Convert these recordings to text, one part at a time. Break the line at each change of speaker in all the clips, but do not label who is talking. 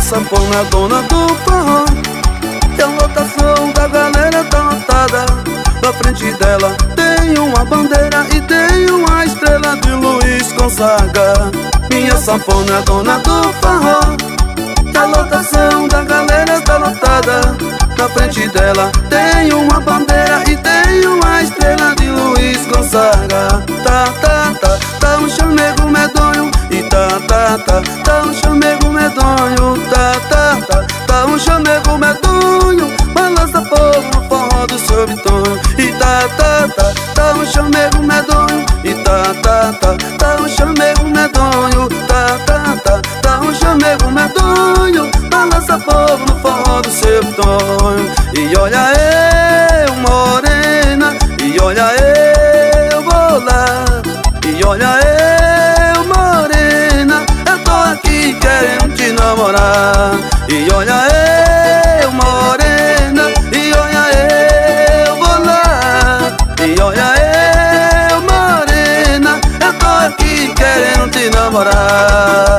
sanfona é dona do forró, e a lotação da galera tá lotada. Na frente dela tem uma bandeira e tem uma estrela de Luiz Gonzaga. Minha sanfona é dona do forró, e a lotação da galera tá lotada. Na frente dela tem uma bandeira e tem uma estrela de Luiz Gonzaga. Tá, tá, tá, tá um chamego medonho. E tá, tá, tá, tá um chamego medonho. Tá, tá, tá, tá um chamego medonho. Balança fogo no forró do seu bitonho. E tá, tá, tá, tá um chamego medonho. E tá, tá, tá, tá um chamego medonho. Tá, tá, tá, tá um chamego medonho. Balança fogo no forró do seu bitonho. E olha eu, morena, e olha eu, vou lá. E olha eu, morena, eu tô aqui querendo te namorar. E olha eu, morena, e olha eu, vou lá. E olha eu, morena, eu tô aqui querendo te namorar.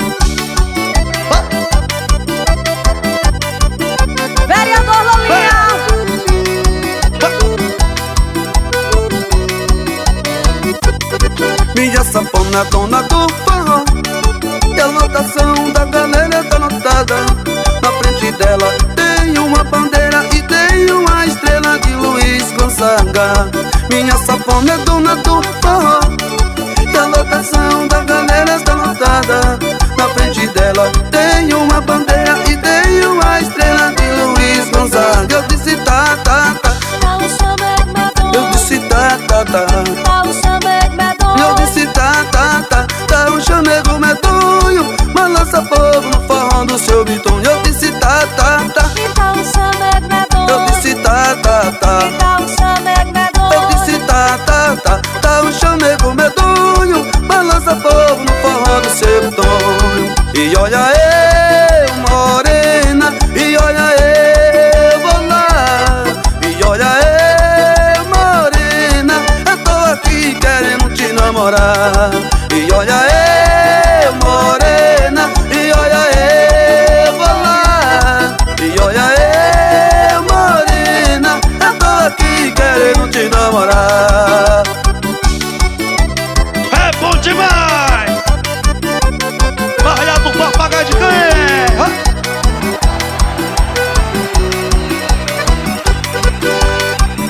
Minha sanfona é dona do forró, e a lotação da galera tá lotada. Na frente dela tem uma bandeira e tem uma estrela de Luiz Gonzaga. Minha sanfona é dona do forró, e a lotação da galera tá lotada. Na frente dela tem uma bandeira e tem uma estrela de Luiz Gonzaga. Eu disse tá, tá, tá, eu disse tá, tá, tá, eu disse tá, tá, tá, tá um chamego medonho. Balança fogo no forró do seu bitonho. Eu disse tá, tá, tá, eu disse tá, tá, tá, eu disse tá, tá, tá, tá um chamego medonho. Balança fogo no forró do seu bitonho. E olha eu, morena, e olha eu, vou lá. E olha eu, morena, eu tô aqui querendo te namorar.